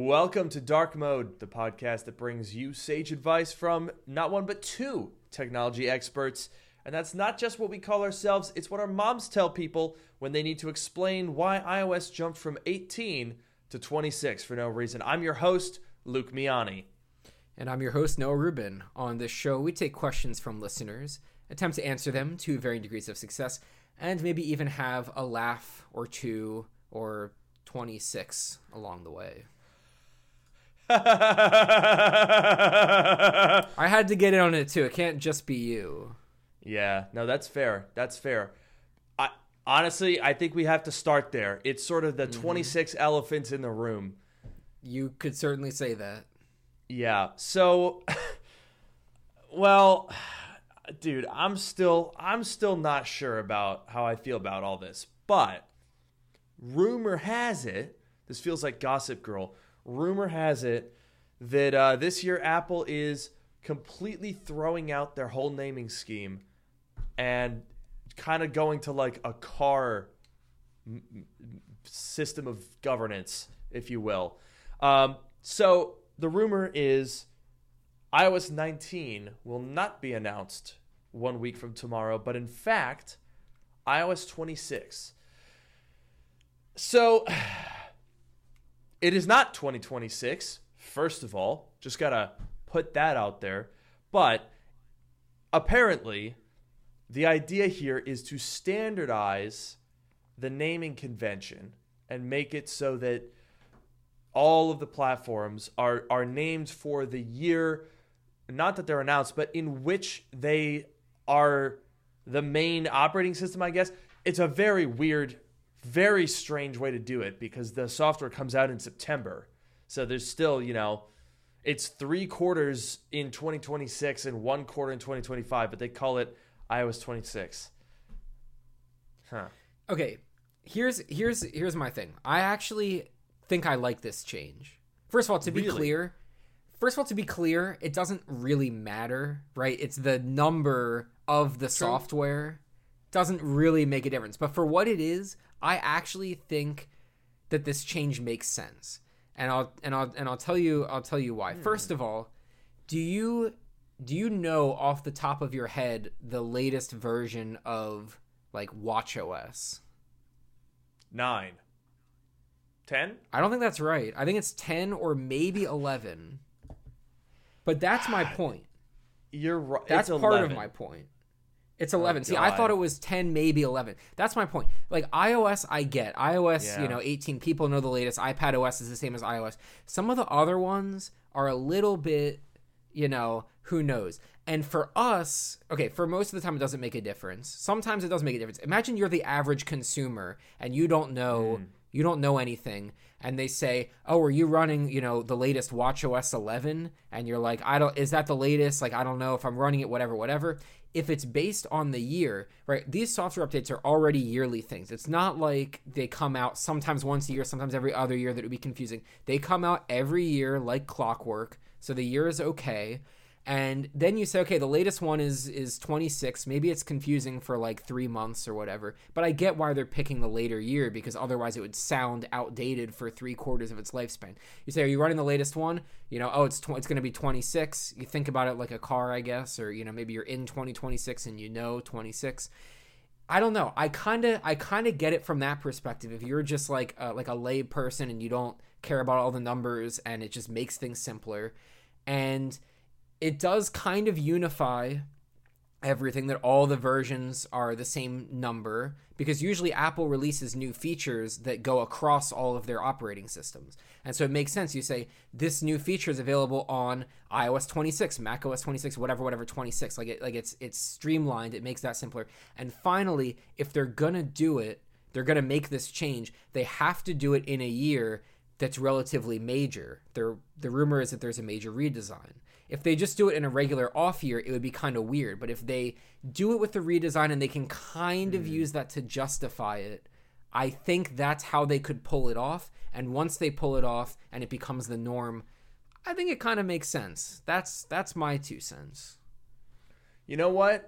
Welcome to Dark Mode, the podcast that brings you sage advice from not one but two technology experts. And that's not just what we call ourselves, it's what our moms tell people when they need to explain why iOS jumped from 18 to 26 for no reason. I'm your host, Luke Miani. And I'm your host, Noah Rubin. On this show, we take questions from listeners, attempt to answer them to varying degrees of success, and maybe even have a laugh or two or 26 along the way. I had to get in on it too. It can't just be you. Yeah, no, that's fair. That's fair. Honestly, I think we have to start there. It's sort of the 26 elephants in the room. You could certainly say that. Yeah. So, well, dude, I'm still not sure about how I feel about all this. But rumor has it, this feels like Gossip Girl. Rumor has it that this year Apple is completely throwing out their whole naming scheme and kind of going to like a car system of governance, if you will. So the rumor is iOS 19 will not be announced 1 week from tomorrow, but in fact, iOS 26. So it is not 2026, first of all. Just got to put that out there. But apparently, the idea here is to standardize the naming convention and make it so that all of the platforms are named for the year, not that they're announced, but in which they are the main operating system, I guess. It's a very weird, very strange way to do it because the software comes out in September. So there's still, it's 3 quarters in 2026 and 1 quarter in 2025, but they call it iOS 26. Huh. Okay, here's my thing. I actually think I like this change. First of all, to be clear, it doesn't really matter, right? It's the number of the software doesn't really make a difference. But for what it is, I actually think that this change makes sense. And I'll tell you why. First of all, do you know off the top of your head the latest version of like watchOS? 9. 10? I don't think that's right. I think it's 10 or maybe 11. But that's my point. You're right. That's it's part 11. of my point. It's 11. Oh, see, I thought it was 10, maybe 11. That's my point. Like iOS, I get. iOS, 18 people know the latest. iPadOS is the same as iOS. Some of the other ones are a little bit, who knows. And for us, okay, for most of the time it doesn't make a difference. Sometimes it does make a difference. Imagine you're the average consumer and you don't know anything, and they say, "Oh, are you running, the latest watchOS 11?" And you're like, is that the latest? Like, I don't know if I'm running it, whatever. If it's based on the year, right? These software updates are already yearly things. It's not like they come out sometimes once a year, sometimes every other year. That would be confusing. They come out every year like clockwork. So the year is okay. And then you say, okay, the latest one is 26. Maybe it's confusing for like 3 months or whatever. But I get why they're picking the later year, because otherwise it would sound outdated for 3 quarters of its lifespan. You say, are you running the latest one? It's going to be 26. You think about it like a car, I guess, or maybe you're in 2026 and 26. I don't know. I kind of get it from that perspective. If you're just like a lay person and you don't care about all the numbers and it just makes things simpler, and it does kind of unify everything, that all the versions are the same number, because usually Apple releases new features that go across all of their operating systems. And so it makes sense. You say, this new feature is available on iOS 26, macOS 26, whatever 26. Like it's streamlined. It makes that simpler. And finally, if they're going to do it, they're going to make this change, they have to do it in a year that's relatively major. The rumor is that there's a major redesign. If they just do it in a regular off year, it would be kind of weird. But if they do it with the redesign and they can kind of use that to justify it, I think that's how they could pull it off. And once they pull it off and it becomes the norm, I think it kind of makes sense. That's my 2 cents. You know what?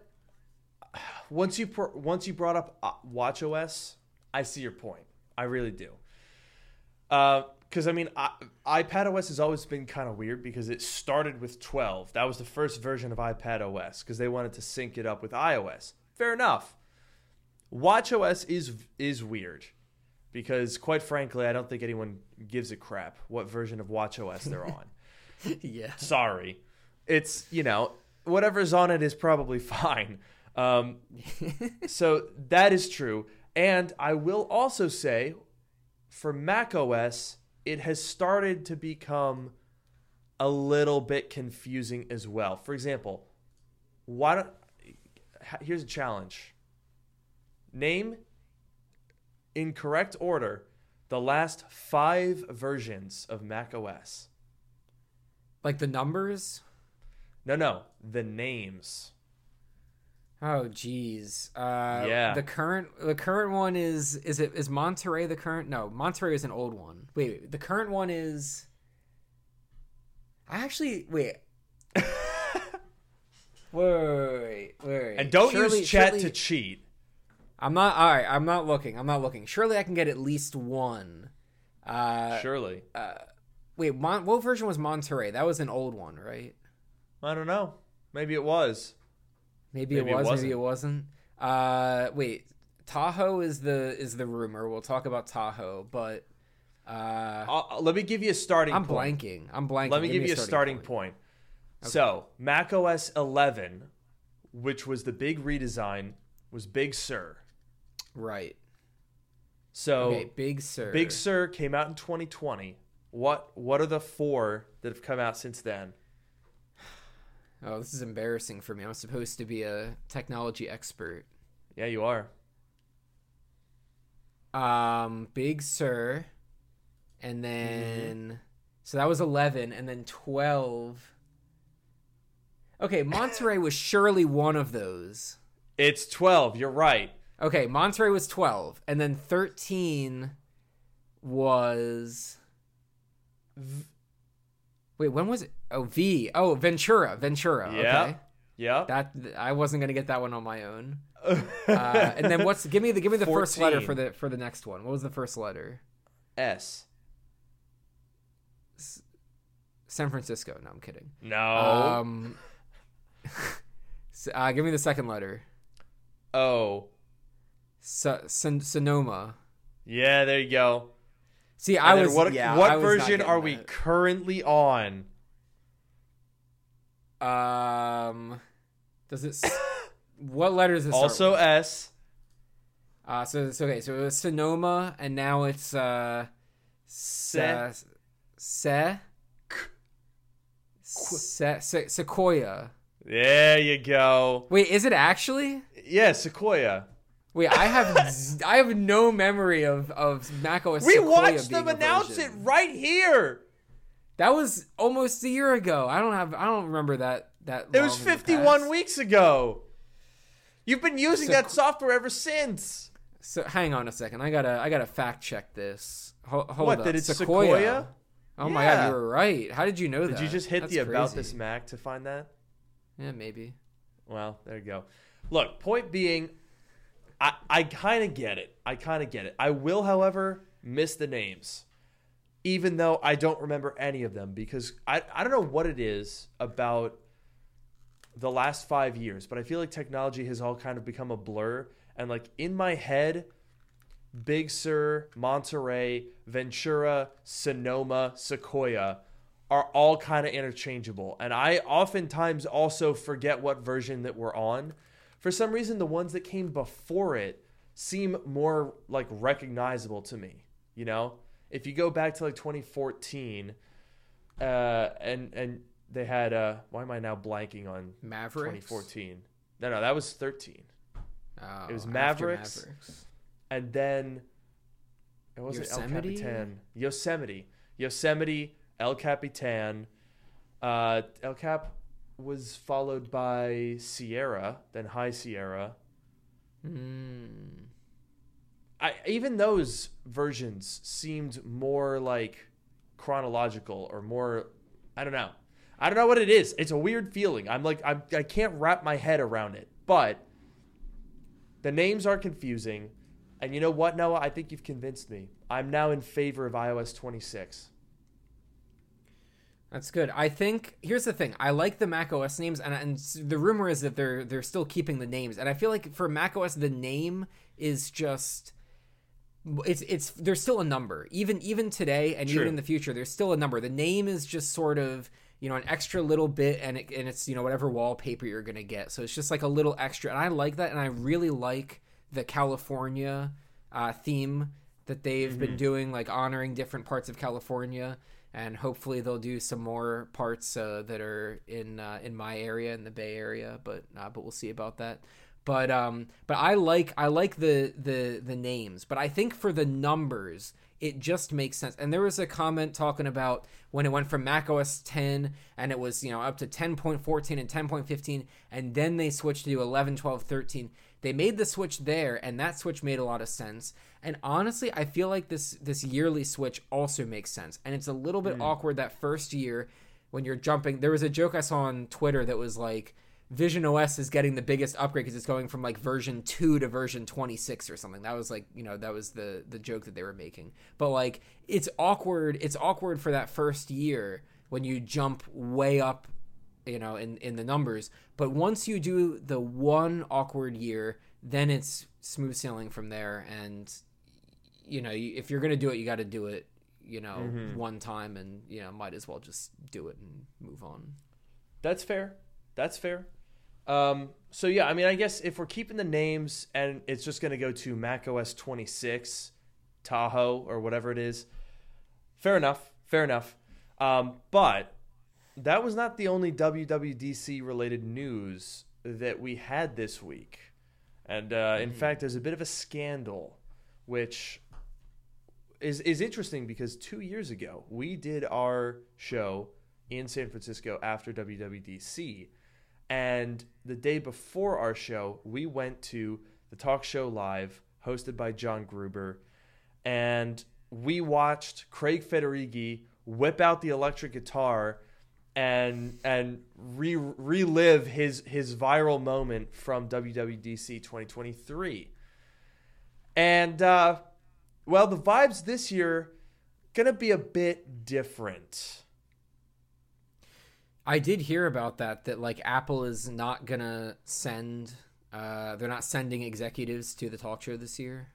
Once you brought up watchOS, I see your point. I really do. because I mean, iPad OS has always been kind of weird because it started with 12. That was the first version of iPad OS because they wanted to sync it up with iOS. Fair enough. WatchOS is weird because, quite frankly, I don't think anyone gives a crap what version of WatchOS they're on. Yeah. Sorry. It's, whatever's on it is probably fine. So that is true. And I will also say, for macOS, it has started to become a little bit confusing as well. For example, here's a challenge. Name, in correct order, the last 5 versions of macOS. Like the numbers? No, the names. Oh, geez. Yeah. The current one is Monterey the current? No, Monterey is an old one. Wait, the current one is. Wait. wait. And don't use chat to cheat. I'm not looking. Surely I can get at least one. Surely. Wait, what version was Monterey? That was an old one, right? I don't know. Maybe it was. Maybe it was. Maybe it wasn't. Wait, Tahoe is the rumor. We'll talk about Tahoe, but let me give you a starting point. I'm blanking. Let me give you a starting point. Okay. So, macOS 11, which was the big redesign, was Big Sur. Right. So, okay, Big Sur. Big Sur came out in 2020. What are the 4 that have come out since then? Oh, this is embarrassing for me. I'm supposed to be a technology expert. Yeah, you are. Big Sur, and then so that was 11, and then 12. Okay, Monterey was surely one of those. It's 12. You're right. Okay, Monterey was 12, and then 13 was. Wait, when was it? Oh, Ventura. Yeah. Okay. Yeah. That I wasn't gonna get that one on my own. And then give me the 14. First letter for the next one. What was the first letter? S. San Francisco. No, I'm kidding. No. Give me the second letter. O. Sonoma. Yeah, there you go. See, what version are we currently on? Does it? What letters does it also start with? S. So okay. So it was Sonoma, and now it's Sequoia. There you go. Wait, is it actually? Yeah, Sequoia. Wait, I have no memory of macOS. We Sequoia watched them being announce it right here. That was almost a year ago. I don't remember that. It was 51 weeks ago. You've been using that software ever since. So hang on a second. I gotta fact check this. Hold what, up. That it's Sequoia? Oh my god, you were right. How did you know that? Did you just hit That's the crazy. About This Mac to find that? Yeah, maybe. Well, there you go. Look, point being, I kind of get it. I will, however, miss the names, even though I don't remember any of them because I don't know what it is about the last 5 years, but I feel like technology has all kind of become a blur. And like in my head, Big Sur, Monterey, Ventura, Sonoma, Sequoia are all kind of interchangeable. And I oftentimes also forget what version that we're on. For some reason, the ones that came before it seem more like recognizable to me. You know, if you go back to like 2014, and they had why am I now blanking on Mavericks? 2014? No, that was 13. Oh, it was Mavericks. And then it wasn't Yosemite? El Capitan. Yosemite, El Capitan. El Cap was followed by Sierra, then High Sierra. Even those versions seemed more like chronological or more. I don't know what it is. It's a weird feeling. I can't wrap my head around it. But the names are confusing. And you know what, Noah? I think you've convinced me. I'm now in favor of iOS 26. That's good. I think here's the thing. I like the Mac OS names, and the rumor is that they're still keeping the names. And I feel like for Mac OS, the name is just it's there's still a number. Even today and even in the future, there's still a number. The name is just sort of, you know, an extra little bit, and it's, you know, whatever wallpaper you're gonna get. So it's just like a little extra, and I like that, and I really like the California theme that they've been doing, like honoring different parts of California. And hopefully they'll do some more parts that are in my area, in the Bay Area, but we'll see about that. But I like the names, but I think for the numbers it just makes sense. And there was a comment talking about when it went from macOS 10 and it was, you know, up to 10.14 and 10.15, and then they switched to 11, 12, 13. They made the switch there, and that switch made a lot of sense. And honestly, I feel like this yearly switch also makes sense. And it's a little bit awkward that first year when you're jumping. There was a joke I saw on Twitter that was like, Vision OS is getting the biggest upgrade because it's going from like version 2 to version 26 or something. That was like, you know, that was the joke that they were making. But like, it's awkward. It's awkward for that first year when you jump way up, you know, in the numbers. But once you do the one awkward year, then it's smooth sailing from there. And, you know, if you're going to do it, you got to do it, you know, one time, and, you know, might as well just do it and move on. That's fair. That's fair. So yeah, I mean, I guess if we're keeping the names and it's just going to go to macOS 26 Tahoe or whatever it is, fair enough. But that was not the only WWDC related news that we had this week. And in fact, there's a bit of a scandal, which is interesting because 2 years ago, we did our show in San Francisco after WWDC. And the day before our show, we went to the Talk Show Live, hosted by John Gruber, and we watched Craig Federighi whip out the electric guitar and relive his viral moment from WWDC 2023. And, well, the vibes this year going to be a bit different. I did hear about that like Apple is not gonna send, they're not sending executives to the talk show this year.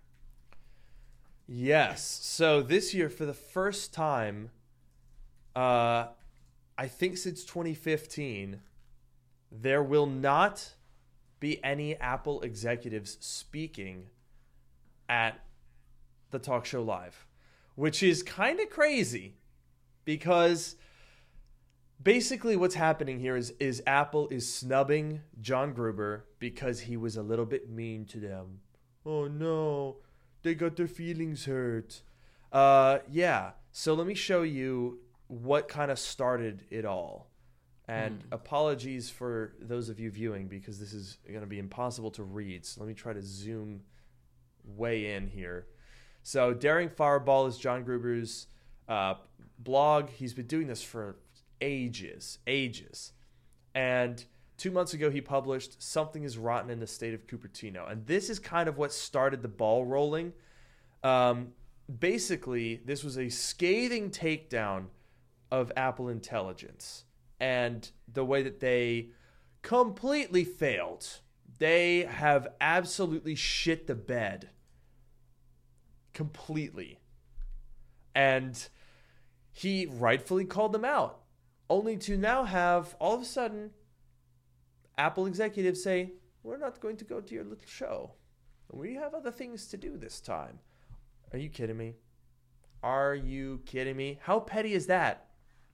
Yes. So this year, for the first time, I think since 2015, there will not be any Apple executives speaking at the Talk Show Live, which is kind of crazy because basically what's happening here is Apple is snubbing John Gruber because he was a little bit mean to them. Oh no, they got their feelings hurt. Yeah, so let me show you what kind of started it all. And apologies for those of you viewing because this is going to be impossible to read. So let me try to zoom way in here. So Daring Fireball is John Gruber's blog. He's been doing this for ages. And 2 months ago, he published Something is Rotten in the State of Cupertino. And this is kind of what started the ball rolling. Basically, this was a scathing takedown of Apple Intelligence and the way that they completely failed. They have absolutely shit the bed. Completely. And he rightfully called them out. Only to now have, all of a sudden, Apple executives say, we're not going to go to your little show. We have other things to do this time. Are you kidding me? Are you kidding me? How petty is that?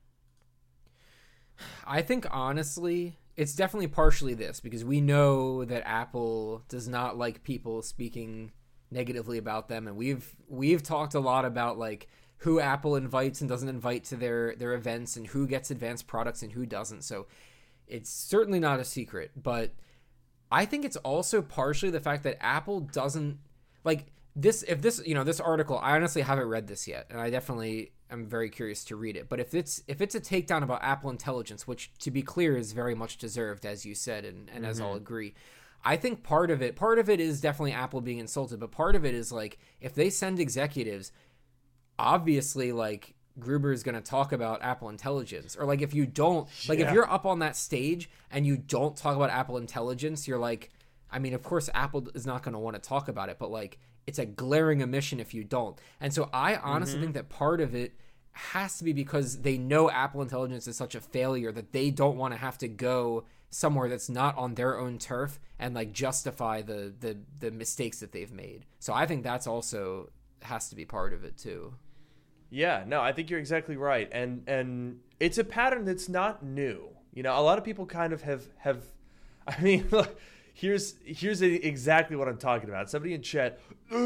I think, honestly, it's definitely partially this, because we know that Apple does not like people speaking negatively about them. And we've talked a lot about, like, who Apple invites and doesn't invite to their events and who gets advanced products and who doesn't. So it's certainly not a secret, but I think it's also partially the fact that Apple doesn't like this. If this, you know, this article, I honestly haven't read this yet, and I definitely am very curious to read it. But if it's a takedown about Apple Intelligence, which to be clear is very much deserved, as you said, and as I'll agree, I think part of it is definitely Apple being insulted, but part of it is like if they send executives, obviously like Gruber is going to talk about Apple Intelligence, or like if you don't, like if you're up on that stage and you don't talk about Apple Intelligence, you're like, I mean, of course Apple is not going to want to talk about it, but like it's a glaring omission if you don't. And so I honestly think that part of it has to be because they know Apple Intelligence is such a failure that they don't want to have to go somewhere that's not on their own turf and like justify the mistakes that they've made. So I think that's also has to be part of it too. Yeah, no, I think you're exactly right. And it's a pattern that's not new. You know, a lot of people kind of have I mean, look, here's exactly what I'm talking about. Somebody in chat,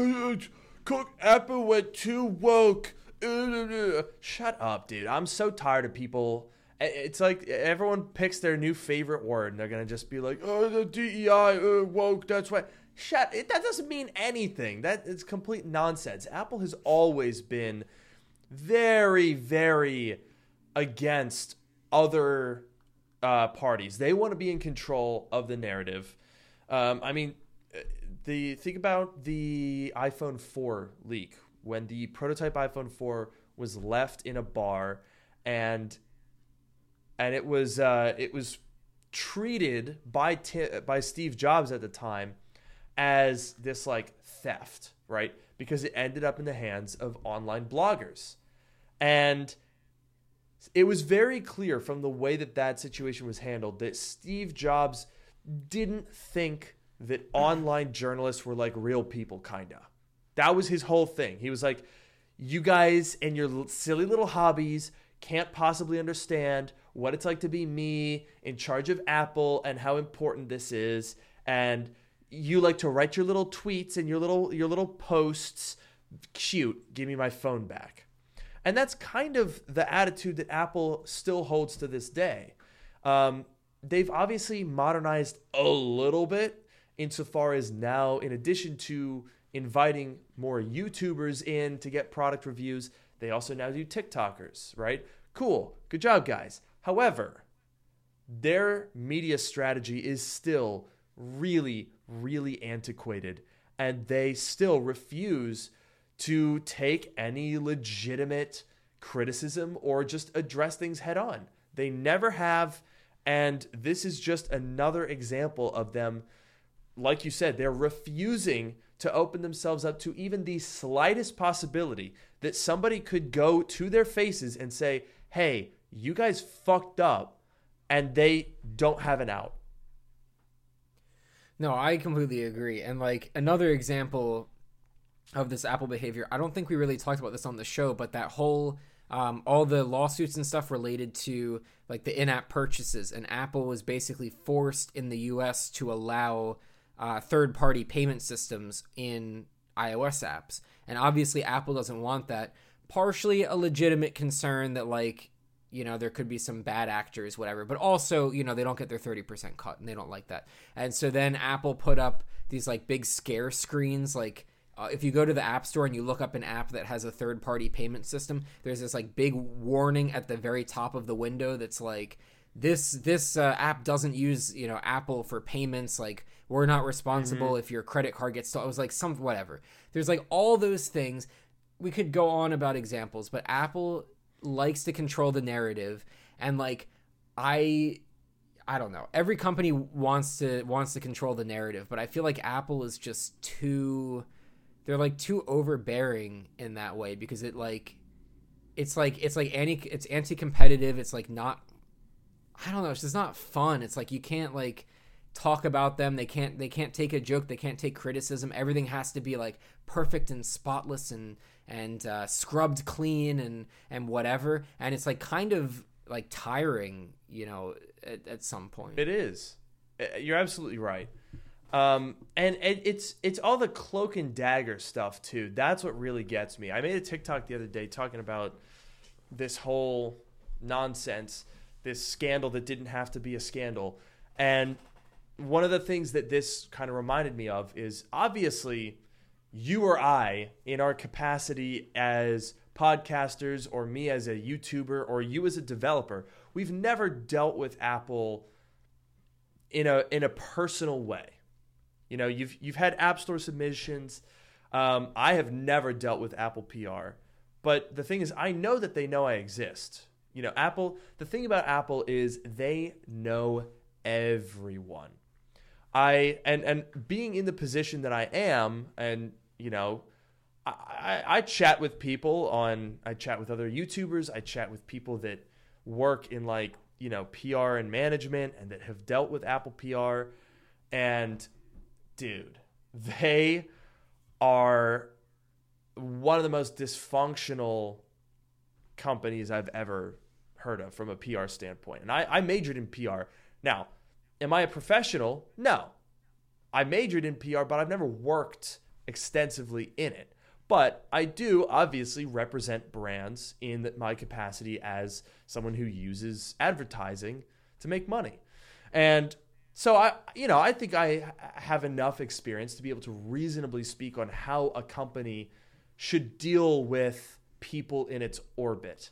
Apple went too woke. Shut up, dude. I'm so tired of people. It's like everyone picks their new favorite word and they're going to just be like, oh, the DEI, woke, that's why. That doesn't mean anything. That is complete nonsense. Apple has always been very, very against other parties. They want to be in control of the narrative. I mean, think about the iPhone 4 leak when the prototype iPhone 4 was left in a bar and it was treated by Steve Jobs at the time as this like theft, right? Because it ended up in the hands of online bloggers. And it was very clear from the way that situation was handled that Steve Jobs didn't think that online journalists were like real people, kinda. That was his whole thing. He was like, you guys and your silly little hobbies can't possibly understand what it's like to be me in charge of Apple and how important this is. And you like to write your little tweets and your little posts. Cute. Give me my phone back. And that's kind of the attitude that Apple still holds to this day. They've obviously modernized a little bit insofar as now, in addition to inviting more YouTubers in to get product reviews, they also now do TikTokers, right? Cool. Good job, guys. However, their media strategy is still really, really antiquated, and they still refuse to take any legitimate criticism or just address things head on. They never have, and this is just another example of them. Like you said, they're refusing to open themselves up to even the slightest possibility that somebody could go to their faces and say, hey, you guys fucked up, and they don't have an out. No, I completely agree. And like another example of this Apple behavior, I don't think we really talked about this on the show, but that whole all the lawsuits and stuff related to like the in-app purchases, and Apple was basically forced in the US to allow third-party payment systems in iOS apps. And obviously Apple doesn't want that. Partially a legitimate concern that like, you know, there could be some bad actors, whatever, but also, you know, they don't get their 30% cut and they don't like that. And so then Apple put up these like big scare screens. Like if you go to the App Store and you look up an app that has a third-party payment system, there's this like big warning at the very top of the window that's like, this app doesn't use, you know, Apple for payments. Like, we're not responsible if your credit card gets stolen. It was like some whatever. There's like all those things. We could go on about examples, but Apple likes to control the narrative, and like I don't know. Every company wants to control the narrative, but I feel like Apple is just too overbearing in that way, because it's anti-competitive. It's like not, I don't know, it's just not fun. It's like you can't like talk about them. They can't take a joke. They can't take criticism. Everything has to be like perfect and spotless and scrubbed clean and whatever. And it's like kind of like tiring, you know, at some point. It is. You're absolutely right. And it's all the cloak and dagger stuff too. That's what really gets me. I made a TikTok the other day talking about this whole nonsense, this scandal that didn't have to be a scandal. And one of the things that this kind of reminded me of is obviously you or I, in our capacity as podcasters, or me as a YouTuber, or you as a developer, we've never dealt with Apple in a personal way. You've had App Store submissions. I have never dealt with Apple PR, but the thing is, I know that they know I exist. Apple. The thing about Apple is they know everyone. And being in the position that I am, and I chat with people I chat with other YouTubers, I chat with people that work in PR and management and that have dealt with Apple PR, and dude, they are one of the most dysfunctional companies I've ever heard of from a PR standpoint. And I majored in PR. Now, am I a professional? No. I majored in PR, but I've never worked extensively in it. But I do obviously represent brands in my capacity as someone who uses advertising to make money. And so I think I have enough experience to be able to reasonably speak on how a company should deal with people in its orbit.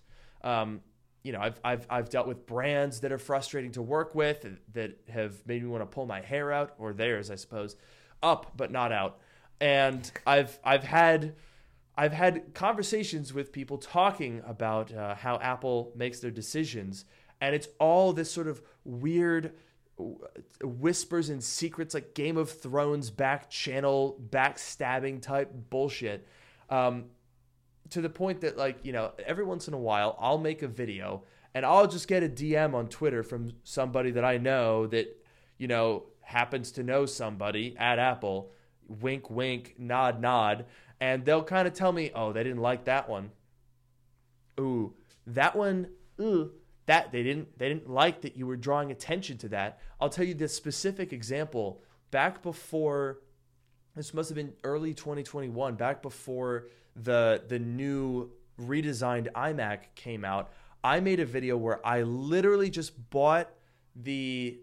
I've dealt with brands that are frustrating to work with, that have made me want to pull my hair out, or theirs, I suppose, up but not out. And I've had conversations with people talking about how Apple makes their decisions, and it's all this sort of weird whispers and secrets, like Game of Thrones back channel backstabbing type bullshit, to the point that every once in a while I'll make a video and I'll just get a DM on Twitter from somebody that I know that happens to know somebody at Apple, wink wink, nod nod, and they'll kind of tell me, oh, they didn't like that one, ooh, that one, ooh, that they didn't like that you were drawing attention to that. I'll tell you this specific example. Back before, this must have been early 2021, back before the new redesigned iMac came out, I made a video where I literally just bought the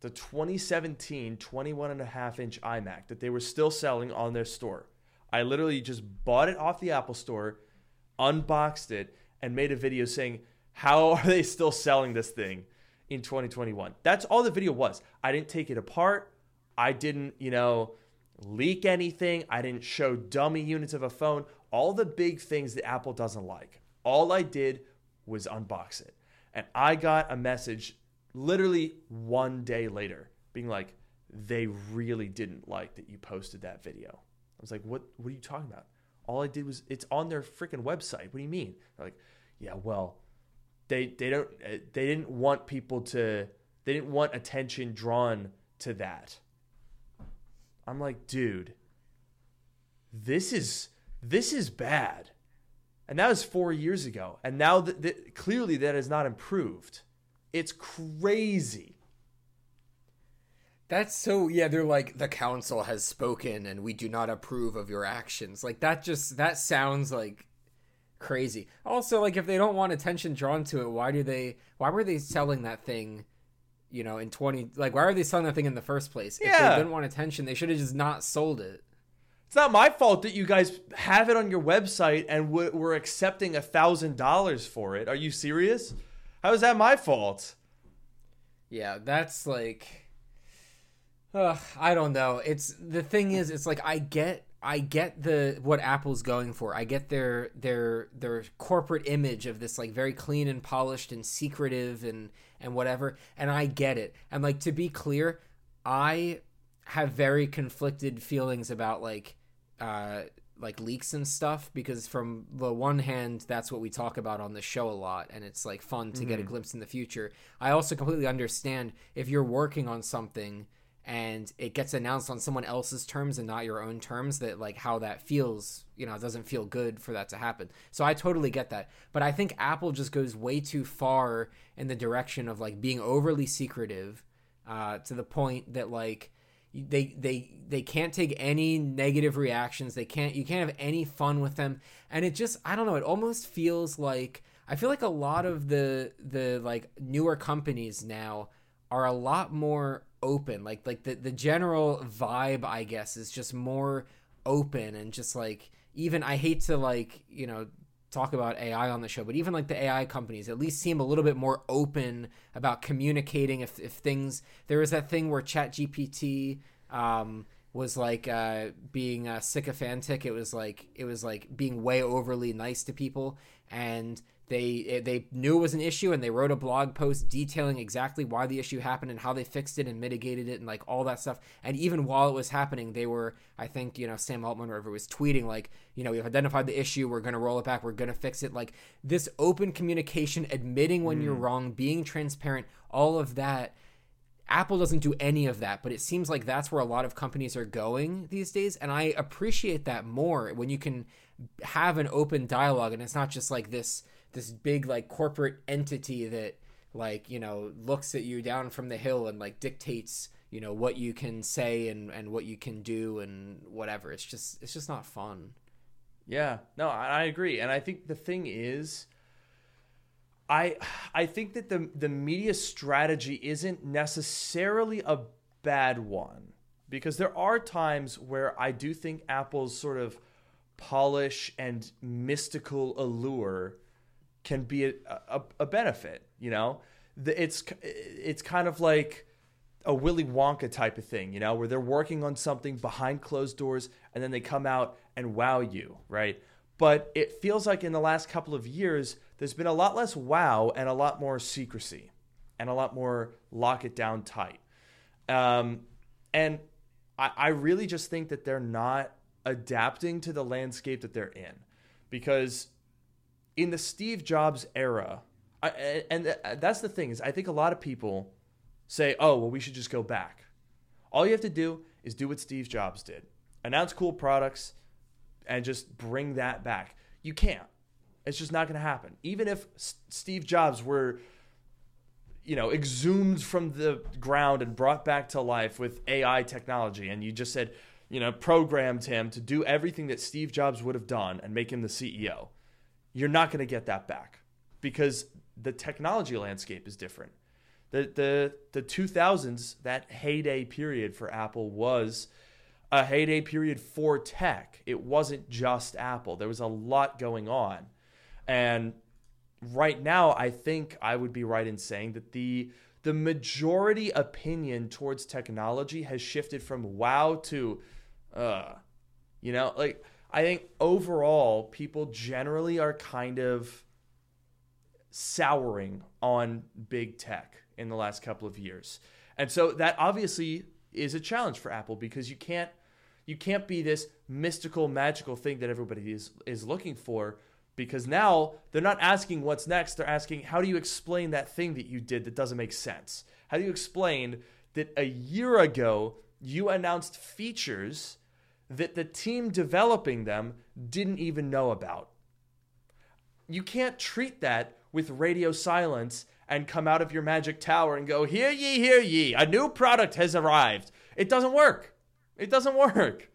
2017 21.5-inch iMac that they were still selling on their store. I literally just bought it off the Apple Store, unboxed it, and made a video saying, how are they still selling this thing in 2021? That's all the video was. I didn't take it apart. I didn't, leak anything. I didn't show dummy units of a phone. All the big things that Apple doesn't like. All I did was unbox it. And I got a message literally one day later being like, they really didn't like that you posted that video. I was like, what are you talking about? All I did was, it's on their freaking website. What do you mean? They're like, yeah, well, they didn't want attention drawn to that. I'm like, dude, this is bad. And that was 4 years ago. And now clearly that has not improved. It's crazy. That's so, yeah, they're like, the council has spoken and we do not approve of your actions. Like that sounds like crazy. Also, like, if they don't want attention drawn to it, why were they selling that thing, in why are they selling that thing in the first place? Yeah. If they didn't want attention, they should have just not sold it. It's not my fault that you guys have it on your website and we're accepting $1,000 for it. Are you serious? How is that my fault? Yeah, that's like, I don't know. The thing is, it's like, I get what Apple's going for. I get their corporate image of this like very clean and polished and secretive and whatever, and I get it. And like, to be clear, I have very conflicted feelings about like leaks and stuff, because from the one hand, that's what we talk about on the show a lot, and it's like fun to get a glimpse in the future. I also completely understand if you're working on something and it gets announced on someone else's terms and not your own terms, that like how that feels, it doesn't feel good for that to happen. So I totally get that. But I think Apple just goes way too far in the direction of like being overly secretive, to the point that like they can't take any negative reactions. You can't have any fun with them. And it just, I don't know, it almost feels like, I feel like a lot of the like newer companies now are a lot more open. Like the general vibe, I guess, is just more open, and just like, even, I hate to like, talk about AI on the show, but even like the AI companies at least seem a little bit more open about communicating if things, there was that thing where ChatGPT was like being sycophantic. It was like being way overly nice to people, and they knew it was an issue, and they wrote a blog post detailing exactly why the issue happened and how they fixed it and mitigated it and like all that stuff. And even while it was happening, they were, I think, Sam Altman or whoever was tweeting like, we've identified the issue, we're going to roll it back, we're going to fix it. Like this open communication, admitting when you're wrong, being transparent, all of that. Apple doesn't do any of that, but it seems like that's where a lot of companies are going these days. And I appreciate that more when you can have an open dialogue and it's not just like this big like corporate entity that like, looks at you down from the hill and like dictates, what you can say and what you can do and whatever. It's just not fun. Yeah, no, I agree. And I think the thing is, I think that the media strategy isn't necessarily a bad one, because there are times where I do think Apple's sort of polish and mystical allure can be a benefit. It's kind of like a Willy Wonka type of thing, where they're working on something behind closed doors and then they come out and wow you, right? But it feels like in the last couple of years, there's been a lot less wow and a lot more secrecy and a lot more lock it down tight. And I really just think that they're not adapting to the landscape that they're in, because in the Steve Jobs era, that's the thing, is I think a lot of people say, oh, well, we should just go back. All you have to do is do what Steve Jobs did. Announce cool products and just bring that back. You can't. It's just not going to happen. Even if Steve Jobs were, exhumed from the ground and brought back to life with AI technology, and you just said, programmed him to do everything that Steve Jobs would have done and make him the CEO, you're not going to get that back, because the technology landscape is different. The 2000s, that heyday period for Apple, was a heyday period for tech. It wasn't just Apple. There was a lot going on. And right now, I think I would be right in saying that the majority opinion towards technology has shifted from wow to, I think overall people generally are kind of souring on big tech in the last couple of years. And so that obviously is a challenge for Apple, because you can't be this mystical, magical thing that everybody is looking for. Because now they're not asking what's next. They're asking, how do you explain that thing that you did that doesn't make sense? How do you explain that a year ago you announced features that the team developing them didn't even know about? You can't treat that with radio silence and come out of your magic tower and go, hear ye, a new product has arrived. It doesn't work. It doesn't work.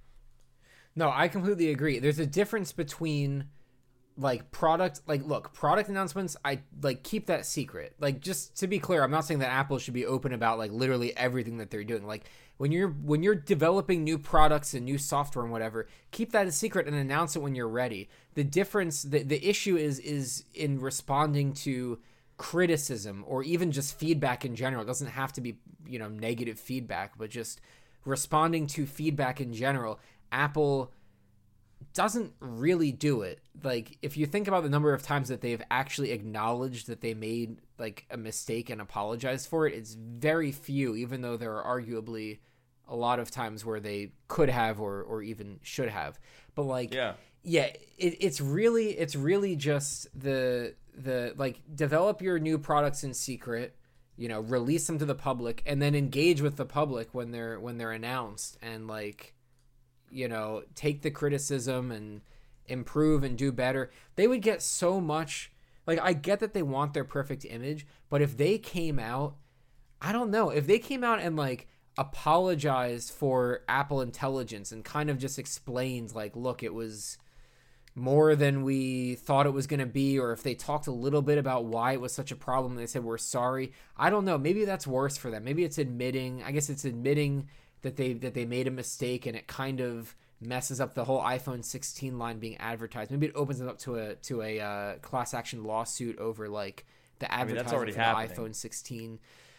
No, I completely agree. There's a difference between product announcements, I keep that secret. Just to be clear, I'm not saying that Apple should be open about literally everything that they're doing. When you're developing new products and new software and whatever, keep that a secret and announce it when you're ready. The difference, the issue is in responding to criticism or even just feedback in general. It doesn't have to be, negative feedback, but just responding to feedback in general. Apple doesn't really do it. If you think about the number of times that they've actually acknowledged that they made a mistake and apologized for it, it's very few, even though there are arguably a lot of times where they could have or even should have. But it's really just the develop your new products in secret, release them to the public, and then engage with the public when they're announced, and take the criticism and improve and do better. They would get so much. I get that they want their perfect image, but if they came out, I don't know, if they came out and apologized for Apple Intelligence and kind of just explained look, it was more than we thought it was going to be, or if they talked a little bit about why it was such a problem, they said, we're sorry. I don't know. Maybe that's worse for them. Maybe it's admitting that they made a mistake, and it kind of messes up the whole iPhone 16 line being advertised. Maybe it opens it up to a class action lawsuit over the advertising for the iPhone 16.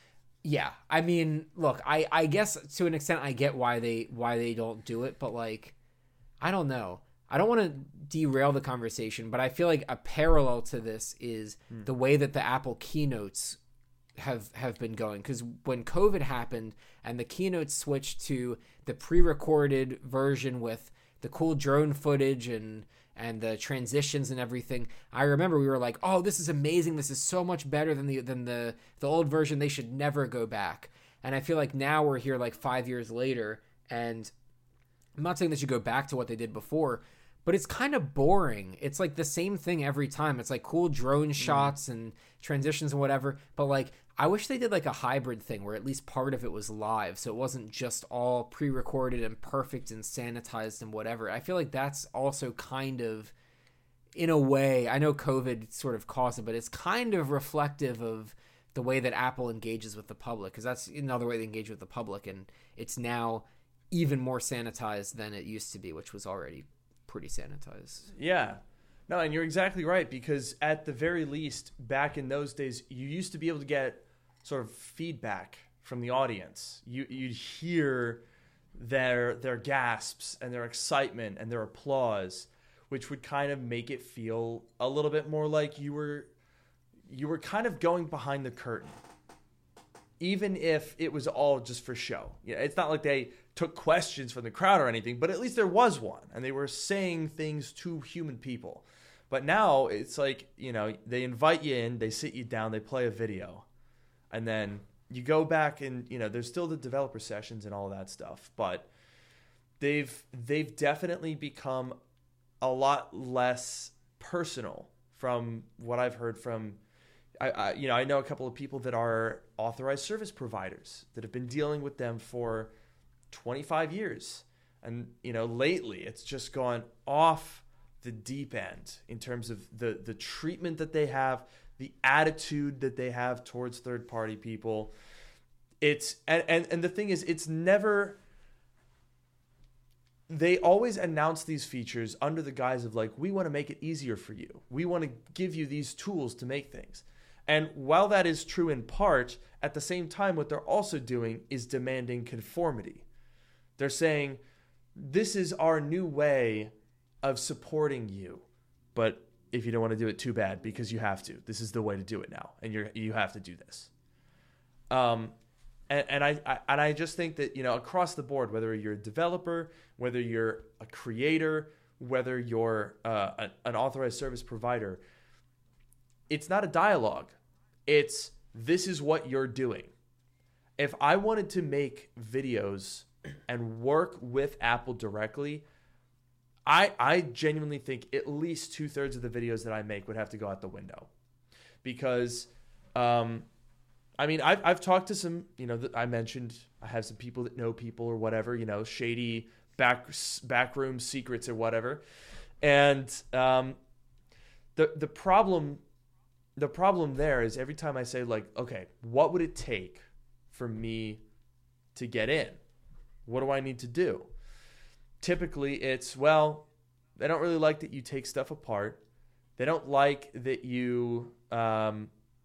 Yeah, I mean, look, I guess to an extent I get why they don't do it, but like, I don't know. I don't want to derail the conversation, but I feel like a parallel to this is the way that the Apple keynotes have been going. Because when COVID happened and the keynotes switched to the pre-recorded version with the cool drone footage and the transitions and everything, I remember we were like, "Oh, this is amazing! This is so much better than the old version. They should never go back." And I feel like now we're here like 5 years later, and I'm not saying they should go back to what they did before, but it's kind of boring. It's like the same thing every time. It's like cool drone shots and transitions and whatever, but like I wish they did like a hybrid thing where at least part of it was live, so it wasn't just all pre-recorded and perfect and sanitized and whatever. I feel like that's also kind of, in a way, I know COVID sort of caused it, but it's kind of reflective of the way that Apple engages with the public, because that's another way they engage with the public, and it's now even more sanitized than it used to be, which was already pretty sanitized. Yeah. No, and you're exactly right, because at the very least, back in those days, you used to be able to get sort of feedback from the audience. You'd hear their gasps and their excitement and their applause, which would kind of make it feel a little bit more like you were kind of going behind the curtain, even if it was all just for show. You know, it's not like they took questions from the crowd or anything, but at least there was one, and they were saying things to human people. But now it's like, you know, they invite you in, they sit you down, they play a video, and then you go back and, you know, there's still the developer sessions and all that stuff, but they've definitely become a lot less personal from what I've heard from, I know a couple of people that are authorized service providers that have been dealing with them for 25 years. And, you know, lately it's just gone off the deep end in terms of the treatment that they have, the attitude that they have towards third-party people. It's and the thing is, it's never, they always announce these features under the guise of like, we want to make it easier for you. We want to give you these tools to make things. And while that is true in part, at the same time, what they're also doing is demanding conformity. They're saying, this is our new way of supporting you, but if you don't want to do it, too bad, because you have to. This is the way to do it now, and you have to do this. And I just think that, you know, across the board, whether you're a developer, whether you're a creator, whether you're an authorized service provider, it's not a dialogue. It's, this is what you're doing. If I wanted to make videos and work with Apple directly, I genuinely think at least 2/3 of the videos that I make would have to go out the window, because, I mean, I've talked to some, you know, I mentioned I have some people that know people or whatever, you know, shady backroom secrets or whatever, and the problem there is every time I say like, okay, what would it take for me to get in? What do I need to do? Typically, it's, well, they don't really like that you take stuff apart. They don't like that you talk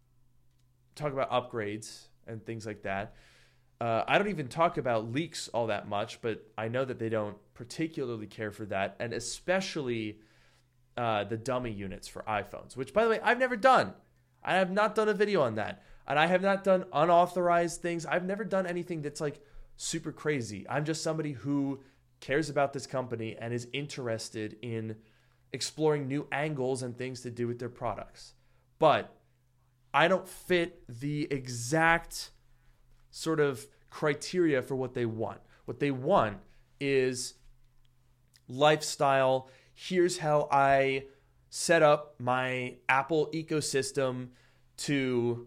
about upgrades and things like that. I don't even talk about leaks all that much, but I know that they don't particularly care for that, and especially the dummy units for iPhones, which, by the way, I've never done. I have not done a video on that, and I have not done unauthorized things. I've never done anything that's like super crazy. I'm just somebody who cares about this company and is interested in exploring new angles and things to do with their products. But I don't fit the exact sort of criteria for what they want. What they want is lifestyle. Here's how I set up my Apple ecosystem to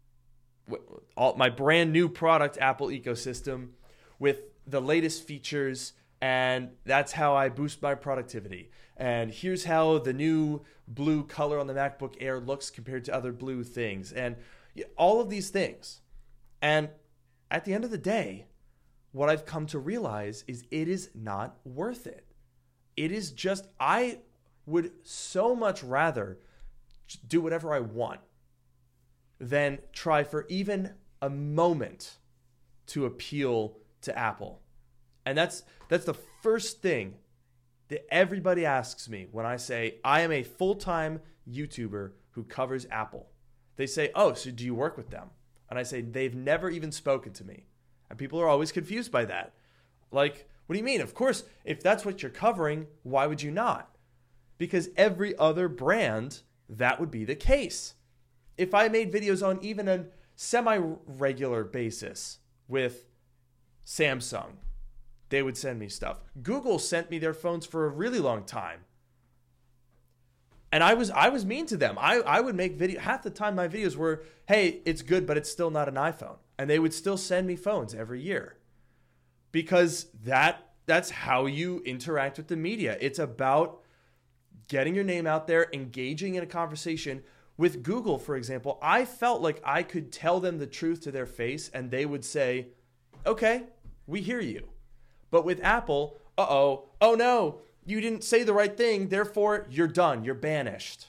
my brand new product Apple ecosystem with the latest features, and that's how I boost my productivity. And here's how the new blue color on the MacBook Air looks compared to other blue things, and all of these things. And at the end of the day, what I've come to realize is it is not worth it. It is just, I would so much rather do whatever I want than try for even a moment to appeal to Apple. And that's the first thing that everybody asks me when I say I am a full-time YouTuber who covers Apple. They say, "Oh, so do you work with them?" And I say, "They've never even spoken to me." And people are always confused by that. Like, what do you mean? Of course, if that's what you're covering, why would you not? Because every other brand, that would be the case. If I made videos on even a semi-regular basis with Samsung, they would send me stuff. Google sent me their phones for a really long time. And I was mean to them. I would make video. Half the time my videos were, "Hey, it's good, but it's still not an iPhone." And they would still send me phones every year. Because that's how you interact with the media. It's about getting your name out there, engaging in a conversation. With Google, for example, I felt like I could tell them the truth to their face and they would say, "Okay, we hear you." But with Apple, oh no, you didn't say the right thing, therefore you're done, you're banished.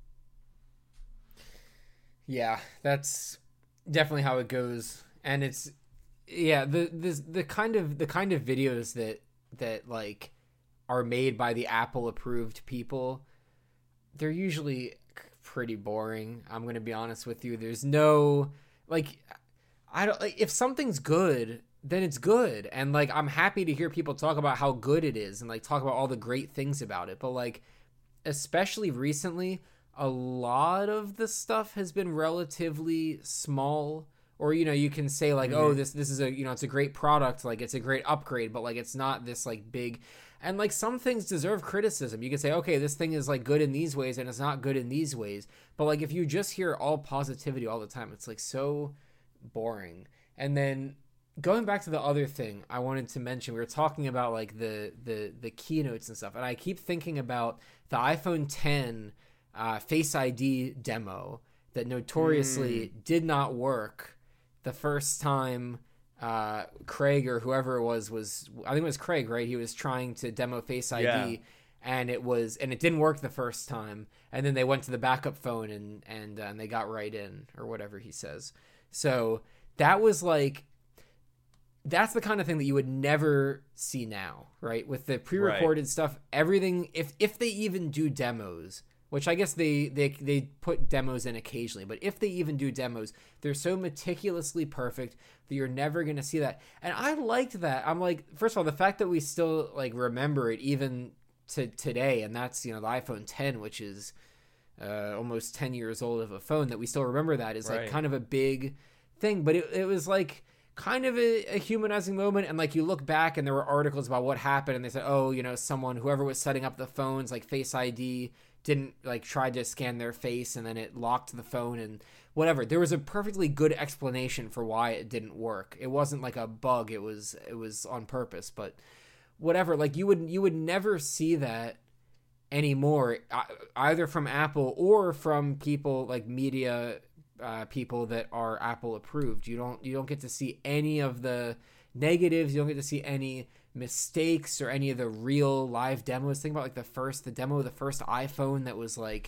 Yeah, that's definitely how it goes. And it's the kind of videos that like are made by the Apple approved people, they're usually pretty boring. I'm going to be honest with you. There's no if something's good, then it's good. And like, I'm happy to hear people talk about how good it is and like talk about all the great things about it. But like, especially recently, a lot of the stuff has been relatively small. Or, you can say like, oh, this is a, it's a great product. Like, it's a great upgrade, but like, it's not this like big. And like, some things deserve criticism. You can say, okay, this thing is like good in these ways and it's not good in these ways. But like, if you just hear all positivity all the time, it's like so boring. And then going back to the other thing I wanted to mention, we were talking about like the keynotes and stuff. And I keep thinking about the iPhone X Face ID demo that notoriously did not work the first time Craig or whoever it was I think it was Craig, right? He was trying to demo Face ID and it didn't work the first time. And then they went to the backup phone and they got right in or whatever he says. So that was like, that's the kind of thing that you would never see now, right? With the pre-recorded stuff, everything, if they even do demos, which I guess they put demos in occasionally, but if they even do demos, they're so meticulously perfect that you're never going to see that. And I liked that. I'm like, first of all, the fact that we still like remember it even to today, and that's, the iPhone X, which is almost 10 years old of a phone, that we still remember that is like kind of a big thing. But it was like kind of a humanizing moment. And like, you look back and there were articles about what happened and they said, oh, whoever was setting up the phones, like Face ID, didn't like try to scan their face and then it locked the phone and whatever. There was a perfectly good explanation for why it didn't work. It wasn't like a bug. It was on purpose, but whatever. Like, you would never see that anymore, either from Apple or from people like media people that are Apple approved. You don't get to see any of the negatives. You don't get to see any mistakes or any of the real live demos. Think about like the demo of the first iPhone that was like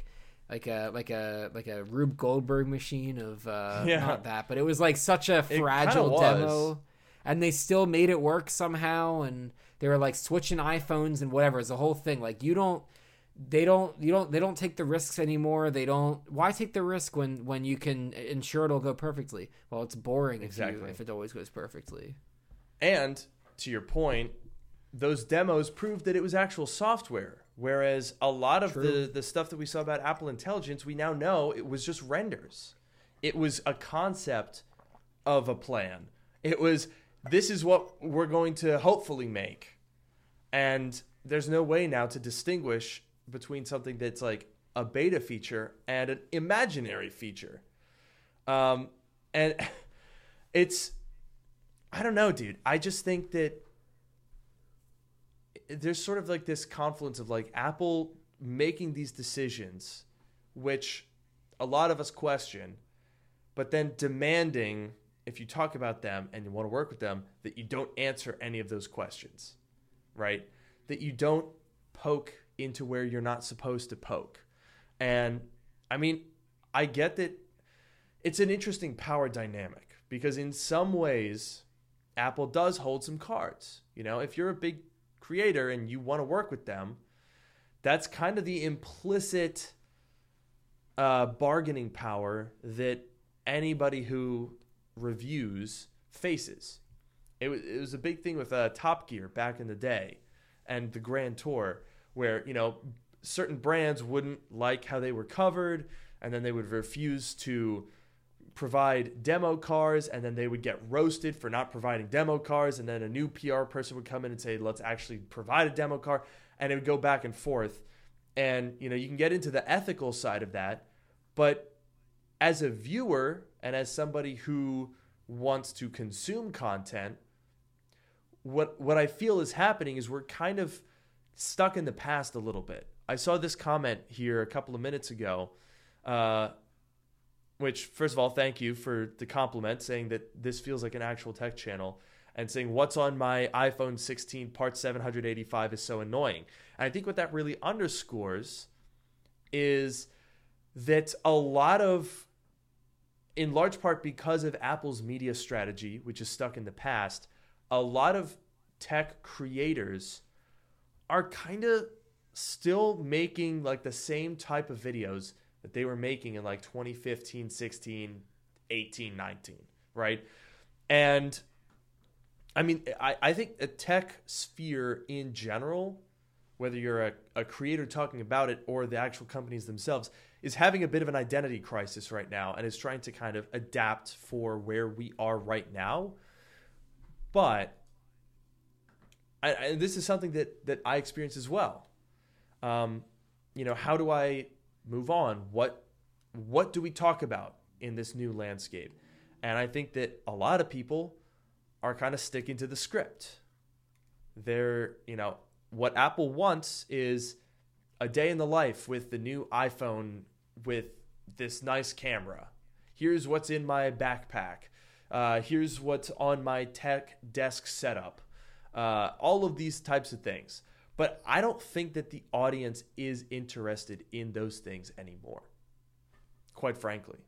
a Rube Goldberg machine of not that, but it was like such a fragile demo, and they still made it work somehow. And they were like switching iPhones and whatever. It's the whole thing. Like, they don't take the risks anymore. Why take the risk when you can ensure it'll go perfectly? Well, it's boring if it always goes perfectly. And to your point, those demos proved that it was actual software, whereas a lot of the stuff that we saw about Apple Intelligence, we now know it was just renders. It was a concept of a plan. It was, this is what we're going to hopefully make. And there's no way now to distinguish between something that's like a beta feature and an imaginary feature. And it's, I don't know, dude. I just think that there's sort of like this confluence of like Apple making these decisions, which a lot of us question, but then demanding, if you talk about them and you want to work with them, that you don't answer any of those questions, right? That you don't poke into where you're not supposed to poke. And I mean, I get that it's an interesting power dynamic because in some ways, Apple does hold some cards. You know, if you're a big creator and you want to work with them, that's kind of the implicit bargaining power that anybody who reviews faces. It was a big thing with Top Gear back in the day and the Grand Tour, where, you know, certain brands wouldn't like how they were covered, and then they would refuse to provide demo cars, and then they would get roasted for not providing demo cars, and then a new PR person would come in and say, let's actually provide a demo car, and it would go back and forth. And, you know, you can get into the ethical side of that, but as a viewer and as somebody who wants to consume content, what I feel is happening is we're kind of stuck in the past a little bit. I saw this comment here a couple of minutes ago, which, first of all, thank you for the compliment, saying that this feels like an actual tech channel, and saying what's on my iPhone 16 part 785 is so annoying. And I think what that really underscores is that a lot of, in large part because of Apple's media strategy, which is stuck in the past, a lot of tech creators are kind of still making like the same type of videos that they were making in like 2015, 16, 18, 19, right? And I mean, I think the tech sphere in general, whether you're a creator talking about it or the actual companies themselves, is having a bit of an identity crisis right now and is trying to kind of adapt for where we are right now. But this is something that I experience as well. You know, how do I move on? What do we talk about in this new landscape? And I think that a lot of people are kind of sticking to the script. They're, you know, what Apple wants is a day in the life with the new iPhone with this nice camera. Here's what's in my backpack. Here's what's on my tech desk setup. All of these types of things. But I don't think that the audience is interested in those things anymore, quite frankly.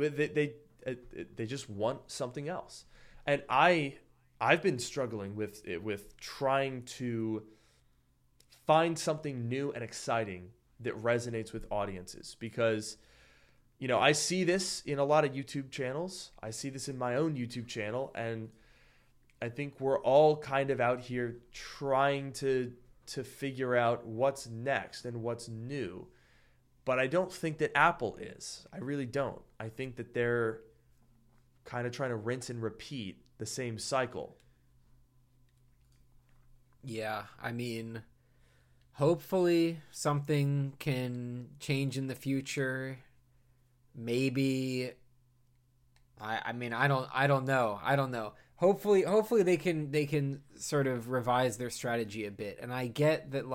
They just want something else. And I've been struggling with trying to find something new and exciting that resonates with audiences, because, you know, I see this in a lot of YouTube channels. I see this in my own YouTube channel, and I think we're all kind of out here trying to figure out what's next and what's new. But I don't think that Apple is. I really don't. I think that they're kind of trying to rinse and repeat the same cycle. Yeah, I mean, hopefully something can change in the future. Maybe I don't know. Hopefully they can sort of revise their strategy a bit. And I get that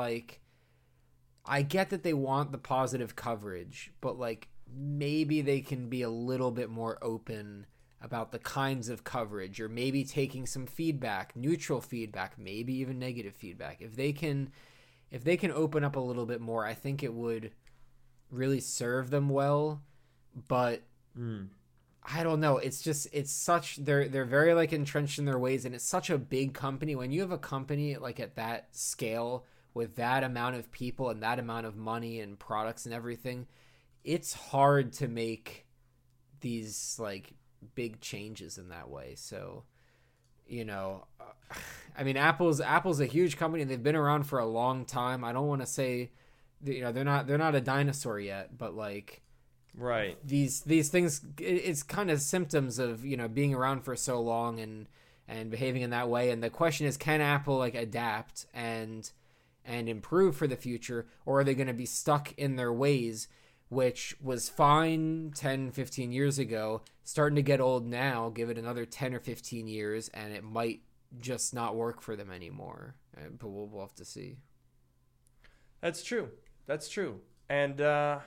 they want the positive coverage, but like maybe they can be a little bit more open about the kinds of coverage, or maybe taking some feedback, neutral feedback, maybe even negative feedback. If they can open up a little bit more, I think it would really serve them well. But I don't know. It's such, they're very like entrenched in their ways, and it's such a big company. When you have a company like at that scale with that amount of people and that amount of money and products and everything, it's hard to make these like big changes in that way. So, you know, I mean, Apple's a huge company. They've been around for a long time. I don't want to say, you know, they're not a dinosaur yet, but like, right, these things, it's kind of symptoms of, you know, being around for so long and behaving in that way. And the question is, can Apple like adapt and improve for the future, or are they going to be stuck in their ways, which was fine 10, 15 years ago, starting to get old now? Give it another 10 or 15 years and it might just not work for them anymore. But we'll have to see. That's true. And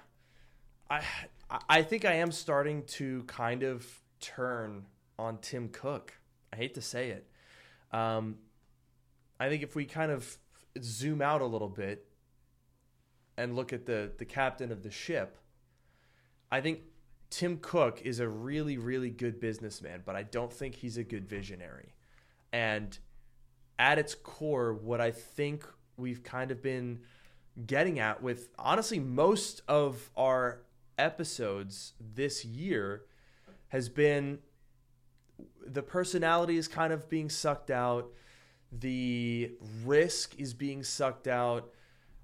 I think I am starting to kind of turn on Tim Cook. I hate to say it. I think if we kind of zoom out a little bit and look at the captain of the ship, I think Tim Cook is a really, really good businessman, but I don't think he's a good visionary. And at its core, what I think we've kind of been getting at with, honestly, most of our episodes this year has been the personality is kind of being sucked out. The risk is being sucked out.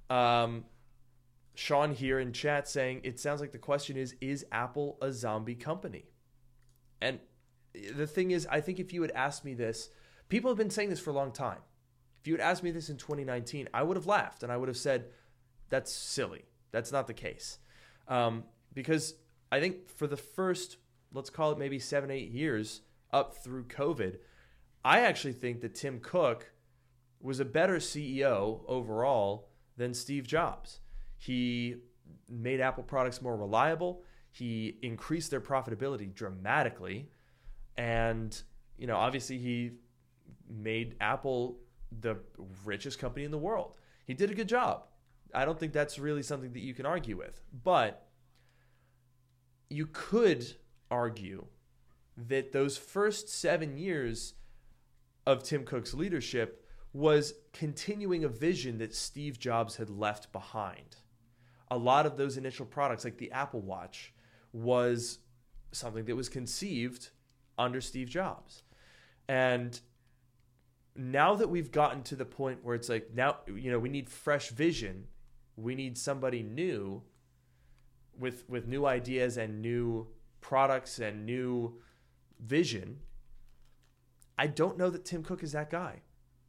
Sean here in chat saying, it sounds like the question is Apple a zombie company? And the thing is, I think if you had asked me this, people have been saying this for a long time. If you had asked me this in 2019, I would have laughed and I would have said, that's silly. That's not the case. Because I think for the first, let's call it maybe 7-8 years up through COVID, I actually think that Tim Cook was a better CEO overall than Steve Jobs. He made Apple products more reliable. He increased their profitability dramatically. And, obviously he made Apple the richest company in the world. He did a good job. I don't think that's really something that you can argue with. But you could argue that those first 7 years of Tim Cook's leadership was continuing a vision that Steve Jobs had left behind. A lot of those initial products, like the Apple Watch, was something that was conceived under Steve Jobs. And now that we've gotten to the point where it's like, now, we need fresh vision. We need somebody new with new ideas and new products and new vision. I don't know that Tim Cook is that guy.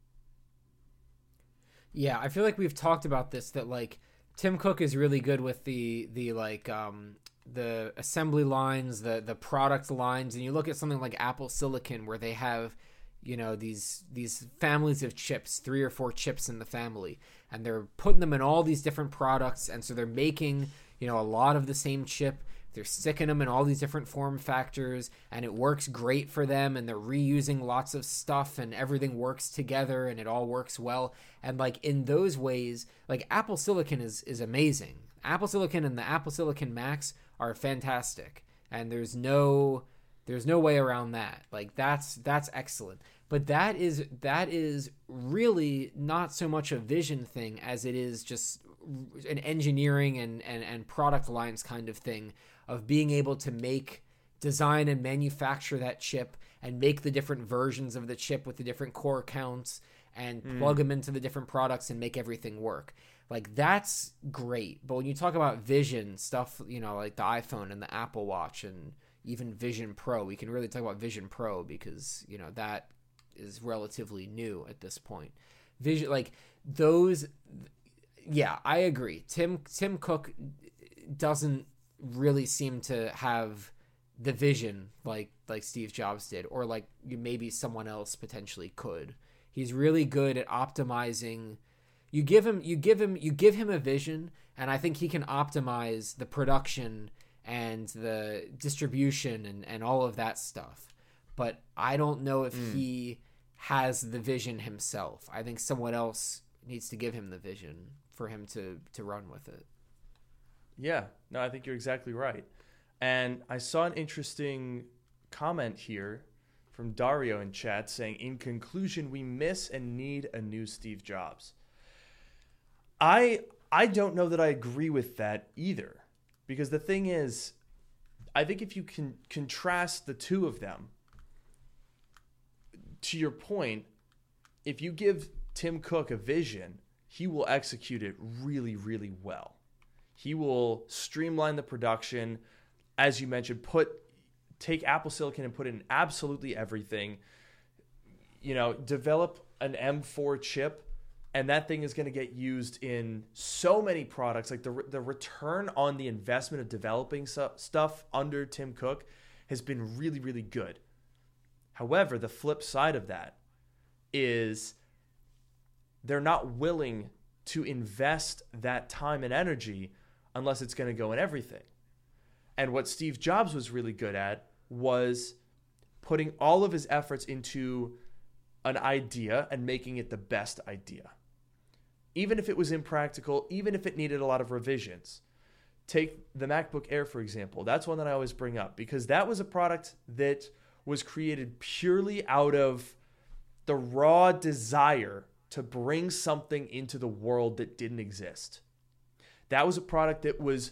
Yeah, I feel like we've talked about this, that like Tim Cook is really good with the assembly lines, the product lines, and you look at something like Apple Silicon where they have, these families of chips, 3 or 4 chips in the family, and they're putting them in all these different products, and so they're making, a lot of the same chip. They're sticking them in all these different form factors, and it works great for them, and they're reusing lots of stuff, and everything works together, and it all works well. And like in those ways, like Apple Silicon is amazing. Apple Silicon and the Apple Silicon Max are fantastic, and there's no way around that. Like that's excellent. But that is really not so much a vision thing as it is just an engineering and product lines kind of thing, of being able to design and manufacture that chip and make the different versions of the chip with the different core counts and plug them into the different products and make everything work. Like that's great. But when you talk about vision stuff, like the iPhone and the Apple Watch and even Vision Pro, we can really talk about Vision Pro because, that is relatively new at this point. Vision, like those, yeah, I agree. Tim Cook doesn't really seem to have the vision like Steve Jobs did, or like maybe someone else potentially could. He's really good at optimizing. You give him a vision, and I think he can optimize the production and the distribution and all of that stuff. But I don't know if he has the vision himself. I think someone else needs to give him the vision for him to run with it. Yeah, no, I think you're exactly right. And I saw an interesting comment here from Dario in chat saying, in conclusion, we miss and need a new Steve Jobs. I don't know that I agree with that either, because the thing is, I think if you can contrast the two of them, to your point, if you give Tim Cook a vision, he will execute it really, really well. He will streamline the production, as you mentioned, take Apple Silicon and put in absolutely everything. Develop an M4 chip, and that thing is going to get used in so many products. Like the return on the investment of developing stuff under Tim Cook has been really, really good. However, the flip side of that is they're not willing to invest that time and energy unless it's going to go in everything. And what Steve Jobs was really good at was putting all of his efforts into an idea and making it the best idea. Even if it was impractical, even if it needed a lot of revisions. take the MacBook Air, for example. That's one that I always bring up because that was a product that was created purely out of the raw desire to bring something into the world that didn't exist. That was a product that was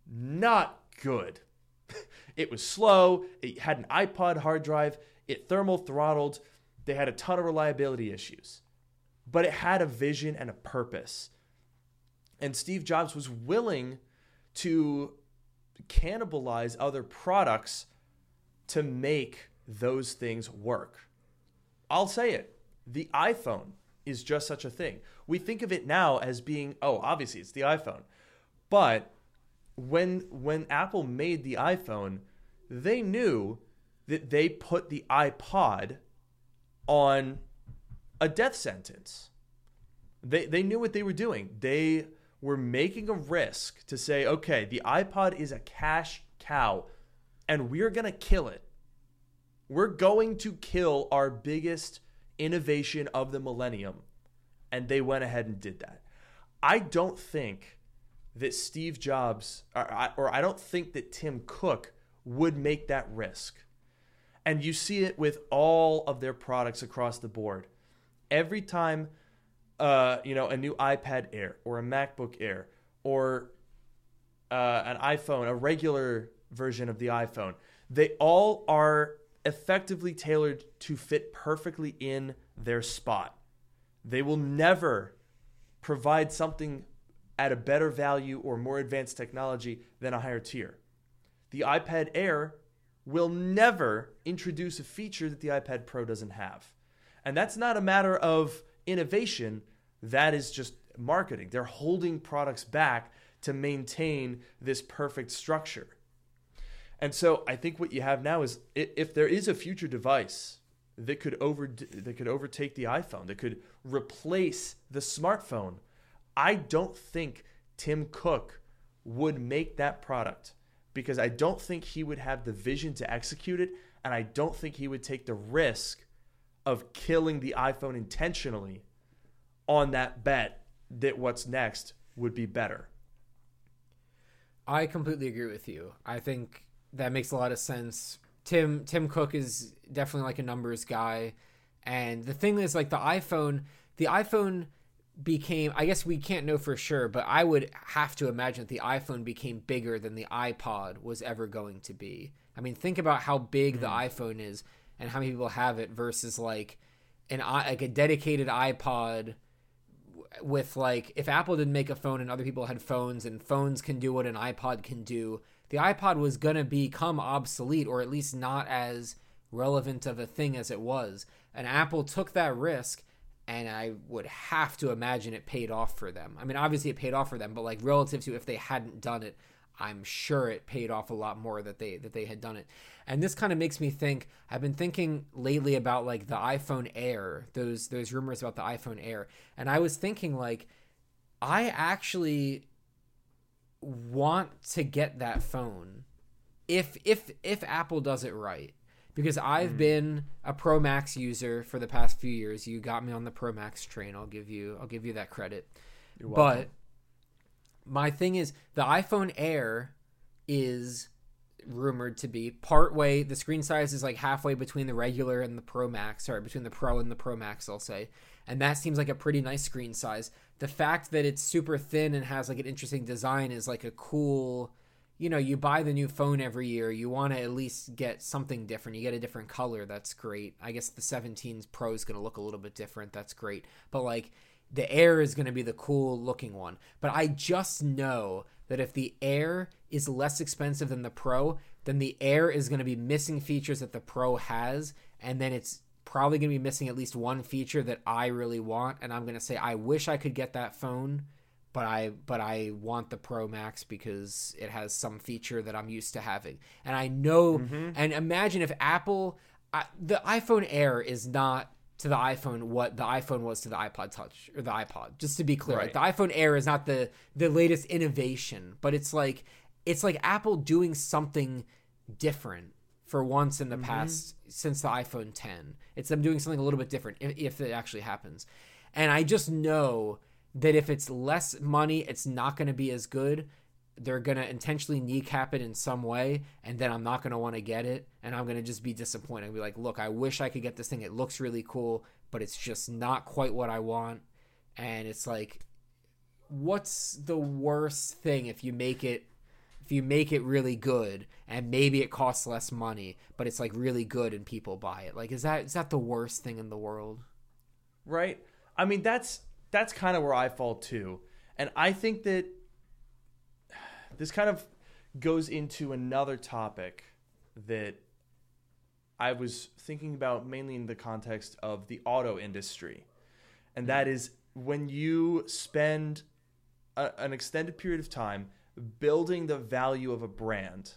not good. It was slow. It had an iPod hard drive. It thermal throttled. They had a ton of reliability issues. But it had a vision and a purpose. And Steve Jobs was willing to cannibalize other products to make those things work. I'll say it. The iPhone is just such a thing. We think of it now as being, obviously it's the iPhone. But when Apple made the iPhone, they knew that they put the iPod on a death sentence. They knew what they were doing. They were making a risk to say, okay, the iPod is a cash cow, and we're going to kill it. We're going to kill our biggest innovation of the millennium. And they went ahead and did that. I don't think that Steve Jobs, or I don't think that Tim Cook would make that risk. And you see it with all of their products across the board. Every time, a new iPad Air or a MacBook Air or an iPhone, a regular version of the iPhone, they all are effectively tailored to fit perfectly in their spot. They will never provide something at a better value or more advanced technology than a higher tier. The iPad Air will never introduce a feature that the iPad Pro doesn't have. And that's not a matter of innovation. That is just marketing. They're holding products back to maintain this perfect structure. And so I think what you have now is if there is a future device that could overtake the iPhone, that could replace the smartphone, I don't think Tim Cook would make that product because I don't think he would have the vision to execute it, and I don't think he would take the risk of killing the iPhone intentionally on that bet that what's next would be better. I completely agree with you. I think that makes a lot of sense. Tim Cook is definitely like a numbers guy. And the thing is, like, the iPhone became, I guess we can't know for sure, but I would have to imagine that the iPhone became bigger than the iPod was ever going to be. I mean, think about how big the iPhone is and how many people have it versus like a dedicated iPod with, like, if Apple didn't make a phone and other people had phones and phones can do what an iPod can do, the iPod was going to become obsolete or at least not as relevant of a thing as it was. And Apple took that risk, and I would have to imagine it paid off for them. I mean, obviously it paid off for them, but like relative to if they hadn't done it, I'm sure it paid off a lot more that they had done it. And this kind of makes me think, I've been thinking lately about like the iPhone Air, those rumors about the iPhone Air. And I was thinking, like, I actually want to get that phone if Apple does it right. Because I've been a Pro Max user for the past few years. You got me on the Pro Max train. I'll give you that credit. You're welcome. But my thing is, the iPhone Air is rumored to be partway. The screen size is like halfway between the regular and the Pro Max. Sorry, between the Pro and the Pro Max, I'll say. And that seems like a pretty nice screen size. The fact that it's super thin and has like an interesting design is like a cool... you buy the new phone every year. You want to at least get something different. You get a different color. That's great. I guess the 17 Pro is going to look a little bit different. That's great. But like the Air is going to be the cool looking one. But I just know that if the Air is less expensive than the Pro, then the Air is going to be missing features that the Pro has. And then it's probably going to be missing at least one feature that I really want. And I'm going to say, I wish I could get that phone. But I want the Pro Max because it has some feature that I'm used to having. And I know, and imagine if Apple, the iPhone Air is not to the iPhone what the iPhone was to the iPod Touch or the iPod, just to be clear. Right. Like, the iPhone Air is not the latest innovation, but it's like Apple doing something different for once in the past since the iPhone 10. It's them doing something a little bit different if it actually happens. And I just know that if it's less money, it's not going to be as good. they're going to intentionally kneecap it in some way, and then I'm not going to want to get it, and I'm going to just be disappointed. I'll be like, look, I wish I could get this thing. It looks really cool, but it's just not quite what I want. And it's like, what's the worst thing if you make it really good and maybe it costs less money, but it's like really good and people buy it? Like, is that the worst thing in the world? Right. I mean, that's kind of where I fall too. And I think that this kind of goes into another topic that I was thinking about mainly in the context of the auto industry. And that is when you spend an extended period of time building the value of a brand,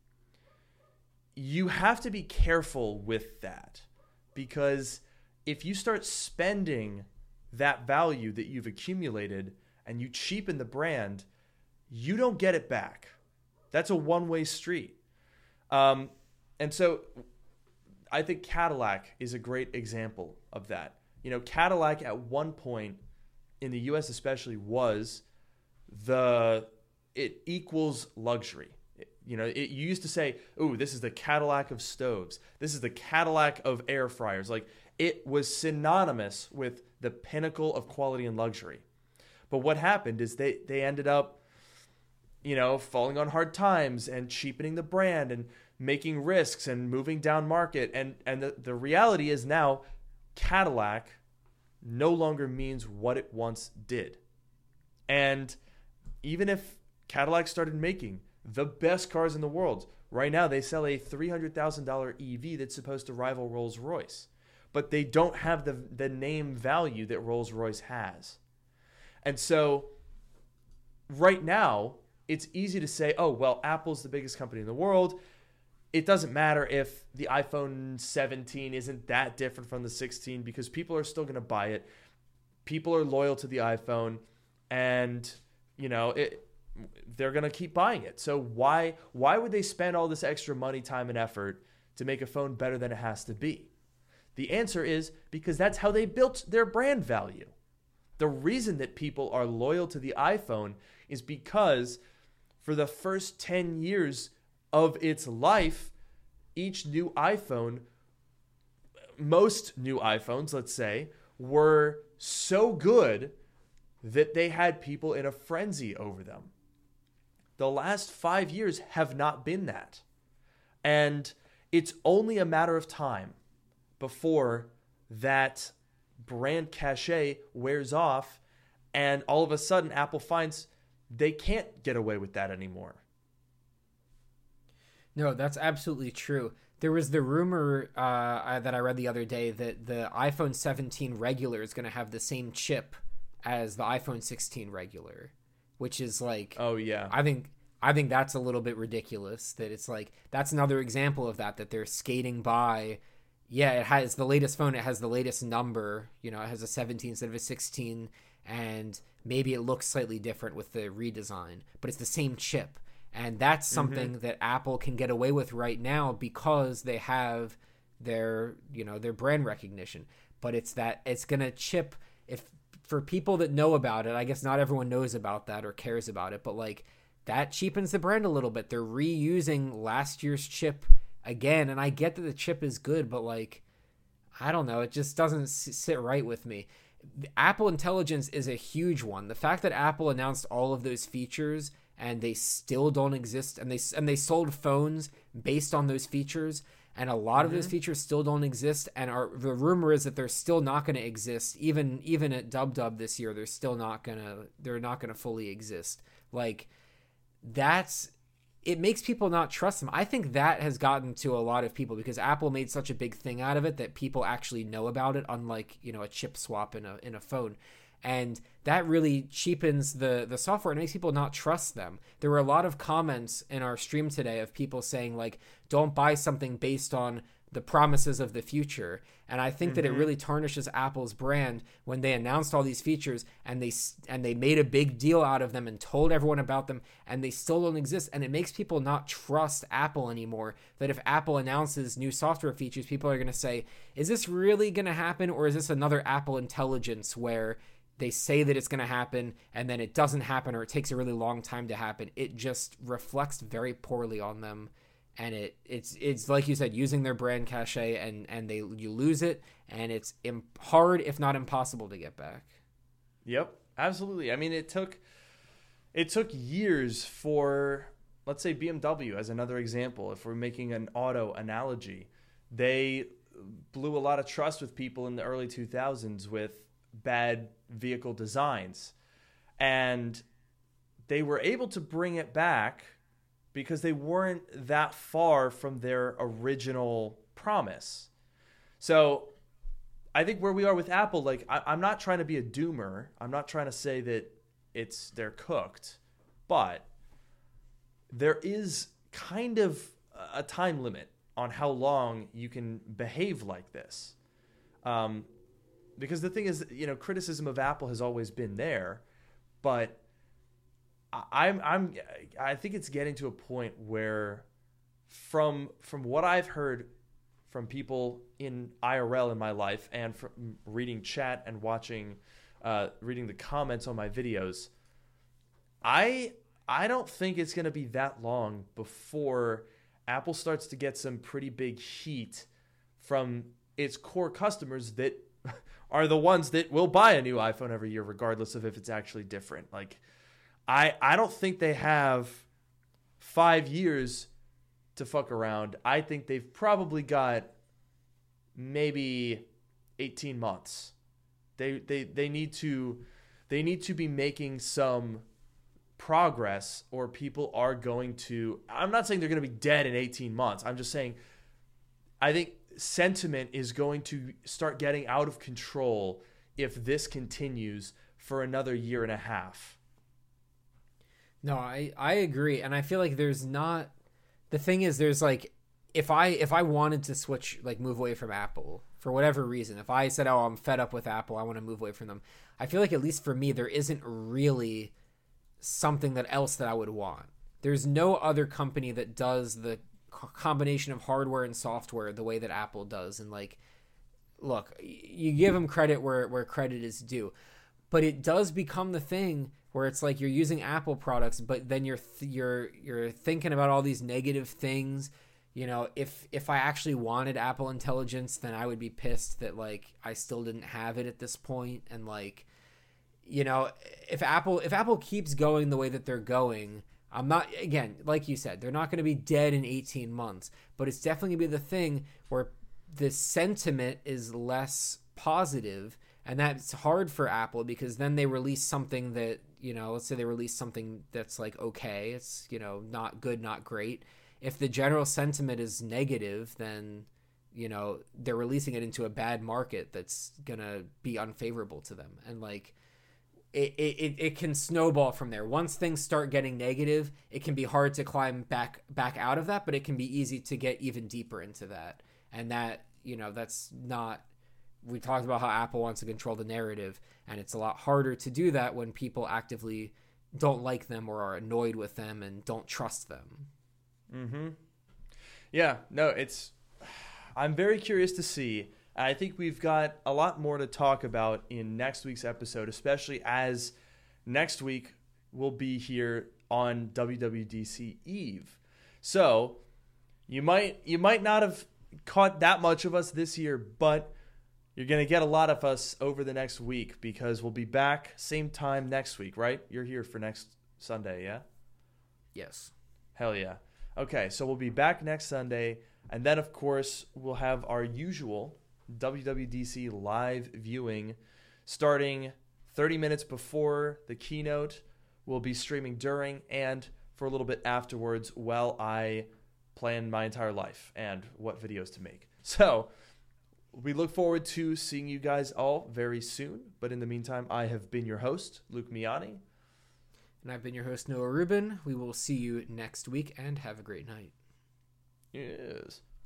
you have to be careful with that, because if you start spending that value that you've accumulated and you cheapen the brand, you don't get it back. That's a one-way street. And so I think Cadillac is a great example of that. You know, Cadillac at one point in the US especially was it equals luxury. You used to say, "Ooh, this is the Cadillac of stoves. This is the Cadillac of air fryers." Like, it was synonymous with the pinnacle of quality and luxury. But what happened is they ended up, falling on hard times and cheapening the brand and making risks and moving down market. And the reality is now Cadillac no longer means what it once did. And even if Cadillac started making the best cars in the world, right now they sell a $300,000 EV that's supposed to rival Rolls-Royce, but they don't have the name value that Rolls-Royce has. And so right now it's easy to say, oh, well, Apple's the biggest company in the world. It doesn't matter if the iPhone 17 isn't that different from the 16 because people are still going to buy it. People are loyal to the iPhone, and they're going to keep buying it. So why would they spend all this extra money, time, and effort to make a phone better than it has to be? The answer is because that's how they built their brand value. The reason that people are loyal to the iPhone is because for the first 10 years of its life, each new iPhone, most new iPhones, let's say, were so good that they had people in a frenzy over them. The last 5 years have not been that. And it's only a matter of time before that brand cachet wears off and all of a sudden Apple finds they can't get away with that anymore. No, that's absolutely true. There was the rumor that I read the other day that the iPhone 17 regular is going to have the same chip as the iPhone 16 regular, which is like, oh yeah, I think that's a little bit ridiculous. That it's like, that's another example of that they're skating by. Yeah, it has the latest phone. It has the latest number. It has a 17 instead of a 16, and maybe it looks slightly different with the redesign, but it's the same chip. And that's something that Apple can get away with right now because they have their brand recognition. But it's going to chip, for people that know about it, I guess not everyone knows about that or cares about it, but like that cheapens the brand a little bit. They're reusing last year's chip again. And I get that the chip is good, but like, I don't know, it just doesn't sit right with me. Apple Intelligence is a huge one. The fact that Apple announced all of those features and they still don't exist, and they sold phones based on those features, and a lot of those features still don't exist, and the rumor is that they're still not going to exist even at DubDub this year. They're not going to fully exist. Like, it makes people not trust them. I think that has gotten to a lot of people because Apple made such a big thing out of it that people actually know about it, unlike a chip swap in a phone. And that really cheapens the software and makes people not trust them. There were a lot of comments in our stream today of people saying, like, don't buy something based on the promises of the future. And I think that it really tarnishes Apple's brand when they announced all these features and they made a big deal out of them and told everyone about them, and they still don't exist. And it makes people not trust Apple anymore. That if Apple announces new software features, people are going to say, is this really going to happen? Or is this another Apple Intelligence where they say that it's going to happen and then it doesn't happen, or it takes a really long time to happen, it just reflects very poorly on them. And it's like you said, using their brand cachet, and you lose it, and it's hard, if not impossible, to get back. Yep, absolutely. I mean, it took years for, let's say, BMW as another example. If we're making an auto analogy, they blew a lot of trust with people in the early 2000s with bad vehicle designs, and they were able to bring it back because they weren't that far from their original promise. So I think where we are with Apple, like, I'm not trying to be a doomer. I'm not trying to say that they're cooked, but there is kind of a time limit on how long you can behave like this. Because the thing is, criticism of Apple has always been there, but I think it's getting to a point where, from what I've heard from people in IRL in my life, and from reading chat and reading the comments on my videos, I don't think it's going to be that long before Apple starts to get some pretty big heat from its core customers that are the ones that will buy a new iPhone every year, regardless of if it's actually different. Like, I don't think they have 5 years to fuck around. I think they've probably got maybe 18 months. They need to be making some progress, or people are going to, I'm not saying they're going to be dead in 18 months. I'm just saying I think sentiment is going to start getting out of control if this continues for another year and a half. No, I agree. And I feel like there's not, the thing is, there's like, if I wanted to switch, like move away from Apple for whatever reason, if I said, oh, I'm fed up with Apple, I want to move away from them, I feel like, at least for me, there isn't really something else that I would want. There's no other company that does the combination of hardware and software the way that Apple does. And like, look, you give them credit where credit is due, but it does become the thing where it's like you're using Apple products, but then you're thinking about all these negative things. If I actually wanted Apple Intelligence, then I would be pissed that like I still didn't have it at this point. And like, if Apple keeps going the way that they're going, I'm not, again, like you said, they're not going to be dead in 18 months, but it's definitely going to be the thing where the sentiment is less positive. And that's hard for Apple, because then they release something that, let's say they release something that's like, okay, it's, not good, not great. If the general sentiment is negative, then, they're releasing it into a bad market that's going to be unfavorable to them. And like, it can snowball from there. Once things start getting negative, it can be hard to climb back out of that, but it can be easy to get even deeper into that. And that, that's not, we talked about how Apple wants to control the narrative, and it's a lot harder to do that when people actively don't like them or are annoyed with them and don't trust them. Mm-hmm. Yeah, no, I'm very curious to see. I think we've got a lot more to talk about in next week's episode, especially as next week we'll be here on WWDC Eve. So you might not have caught that much of us this year, but you're going to get a lot of us over the next week, because we'll be back same time next week, right? You're here for next Sunday, yeah? Yes. Hell yeah. Okay, so we'll be back next Sunday, and then, of course, we'll have our usual WWDC live viewing starting 30 minutes before the keynote. We'll be streaming during and for a little bit afterwards while I plan my entire life and what videos to make. So we look forward to seeing you guys all very soon. But in the meantime, I have been your host, Luke Miani. And I've been your host, Noah Rubin. We will see you next week, and have a great night. Yes.